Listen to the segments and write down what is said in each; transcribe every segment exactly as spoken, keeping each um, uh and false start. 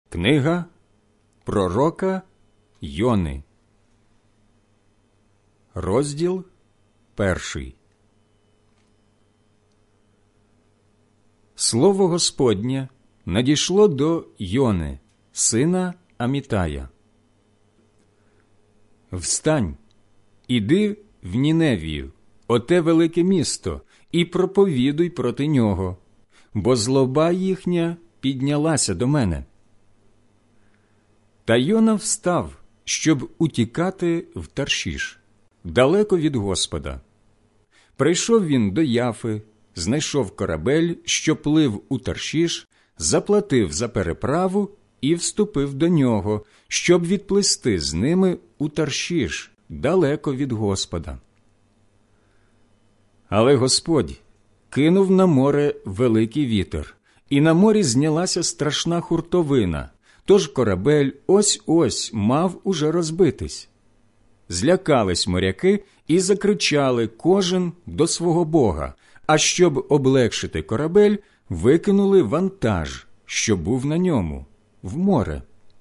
Книга пророка Йони, розділ перший. Слово Господнє надійшло до Йони, сина Амітая. «Встань, іди в Ніневію, оте велике місто, і проповідуй проти нього, бо злоба їхня піднялася до мене». Та Йона встав, щоб утікати в Таршіш, далеко від Господа. Прийшов він до Яфи, знайшов корабель, що плив у Таршіш, заплатив за переправу і вступив до нього, щоб відплисти з ними у Таршіш, далеко від Господа. Але Господь кинув на море великий вітер, і на морі знялася страшна хуртовина, тож корабель ось-ось мав уже розбитись. Злякались моряки і закричали кожен до свого бога, а щоб облегшити корабель, викинули вантаж, що був на ньому, в море.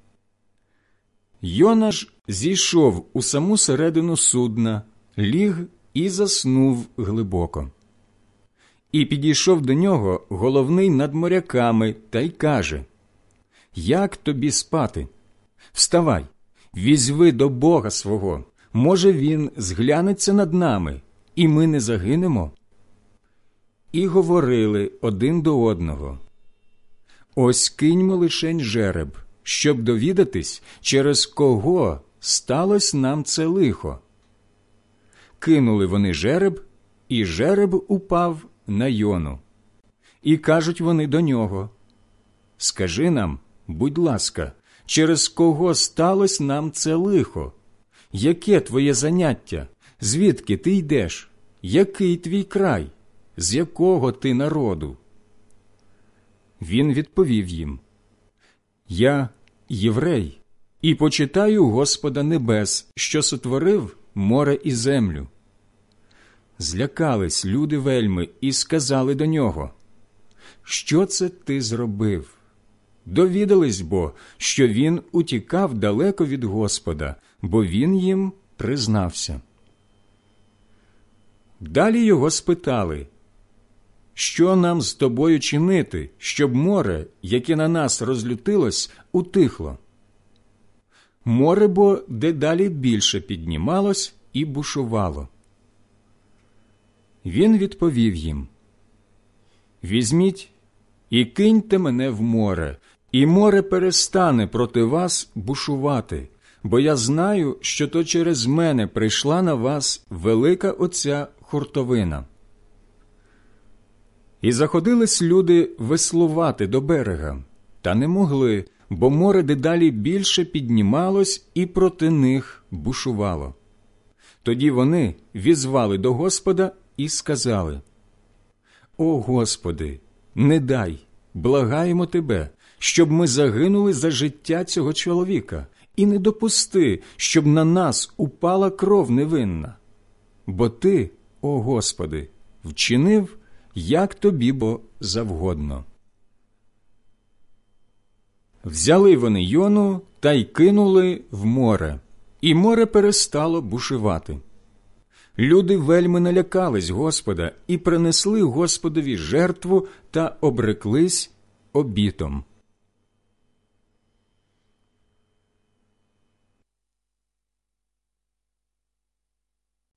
Йона ж зійшов у саму середину судна, ліг і заснув глибоко. І підійшов до нього головний над моряками та й каже: «Як тобі спати? Вставай, візьви до Бога свого, може, він зглянеться над нами, і ми не загинемо». І говорили один до одного: «Ось киньмо лишень жереб, щоб довідатись, через кого сталося нам це лихо». Кинули вони жереб, і жереб упав на Йону. І кажуть вони до нього: «Скажи нам, будь ласка, через кого сталося нам це лихо? Яке твоє заняття? Звідки ти йдеш? Який твій край? З якого ти народу?» Він відповів їм: «Я єврей, і почитаю Господа небес, що сотворив море і землю». Злякались люди вельми і сказали до нього: «Що це ти зробив?» Довідались бо, що він утікав далеко від Господа, бо він їм признався. Далі його спитали: «Що нам з тобою чинити, щоб море, яке на нас розлютилось, утихло?» Море бо дедалі більше піднімалось і бушувало. Він відповів їм: «Візьміть і киньте мене в море, і море перестане проти вас бушувати, бо я знаю, що то через мене прийшла на вас велика оця хуртовина». І заходились люди веслувати до берега, та не могли, бо море дедалі більше піднімалось і проти них бушувало. Тоді вони візвали до Господа і сказали: «О Господи, не дай, благаємо Тебе, щоб ми загинули за життя цього чоловіка, і не допусти, щоб на нас упала кров невинна. Бо Ти, о Господи, вчинив, як Тобі бо завгодно». Взяли вони Йону та й кинули в море, і море перестало бушувати. Люди вельми налякались Господа і принесли Господові жертву та обреклись обітом.